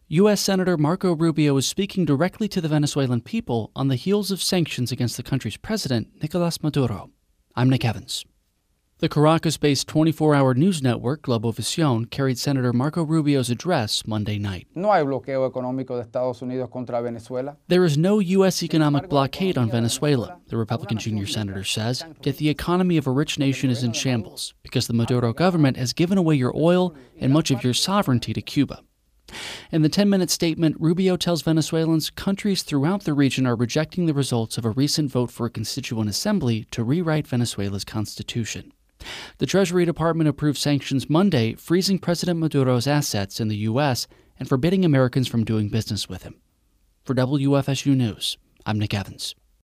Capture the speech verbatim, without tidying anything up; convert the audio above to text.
U S. Senator Marco Rubio is speaking directly to the Venezuelan people on the heels of sanctions against the country's president, Nicolas Maduro. I'm Nick Evans. The Caracas-based twenty-four hour news network Globovisión carried Senator Marco Rubio's address Monday night. No hay bloqueo económico de Estados Unidos contra Venezuela. There is no U S economic blockade on Venezuela, the Republican junior senator says, yet the economy of a rich nation is in shambles because the Maduro government has given away your oil and much of your sovereignty to Cuba. In the ten minute statement, Rubio tells Venezuelans countries throughout the region are rejecting the results of a recent vote for a constituent assembly to rewrite Venezuela's constitution. The Treasury Department approved sanctions Monday, freezing President Maduro's assets in the U S and forbidding Americans from doing business with him. For W F S U News, I'm Nick Evans.